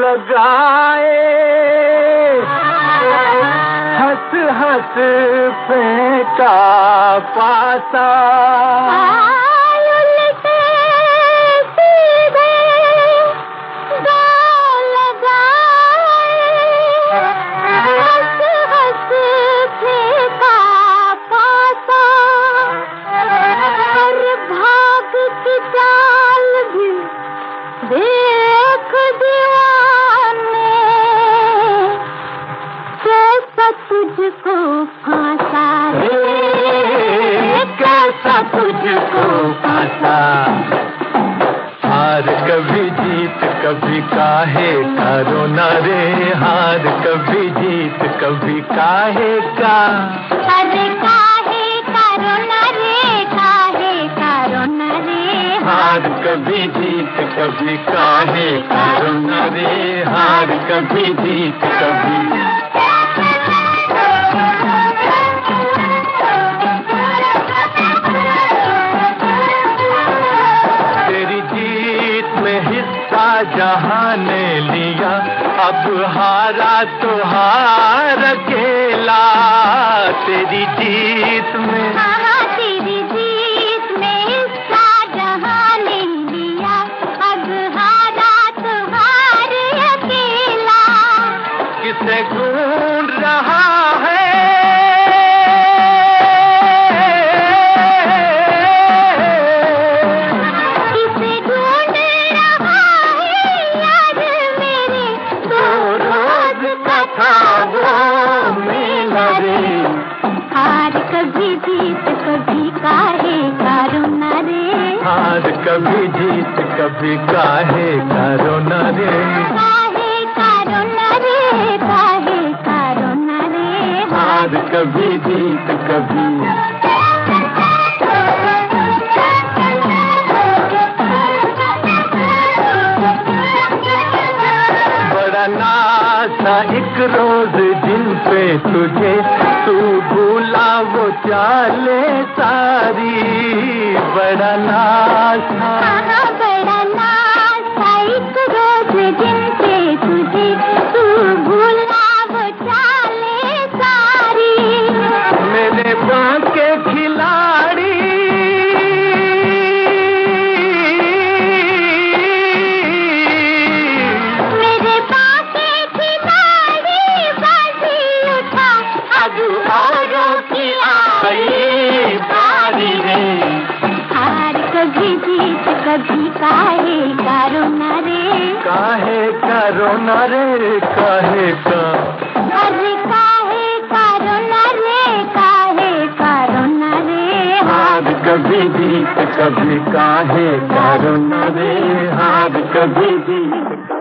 लगाए, हंस हंस फेंका पासा। देख दीवाने कैसा तुझको फांसा रे, कैसा तुझको फांसा। हार कभी जीत कभी काहे का रोना रे, हार कभी जीत कभी काहे का। अरे काहे का रोना रे, काहे का रोना रे। हार कभी जीत कभी काहे का रोना रे, हार कभी जीत कभी। तेरी जीत में हिस्सा जहां ने लिया, अब हारा तो हार अकेला। तेरी जीत में, तेरी जीत में हिस्सा जहां ने लिया, अब हारा तो हार अकेला। किसे ढूंढ रहा है, किसे ढूंढ रहा है यार मेरे, तो रोज का था वो मेला रे। हार कभी जीत कभी काहे का रोना रे, हार कभी जीत कभी काहे का रोना रे, काहे का रोना रे, काहे का रोना रे। हार कभी जीत कभी। बड़ा नाज था एक रोज जिन पे तुझे, तू भूला वो चाले सारी। बड़ा नाज था, बड़ा नाज था एक रोज दिन पे तुझे, तू भूला वो चाले सारी। मेरे बांके खिलाड़ी, मेरे बांके खिलाड़ी बाजी उठा, अब औरों की आई बारी रे। हार कभी जीत कभी काहे का रोना रे, काहे का रोना रे, काहे का। अरे काहे का रोना रे, काहे का रोना रे। हार कभी जीत कभी काहे का रोना रे, हार कभी जीत।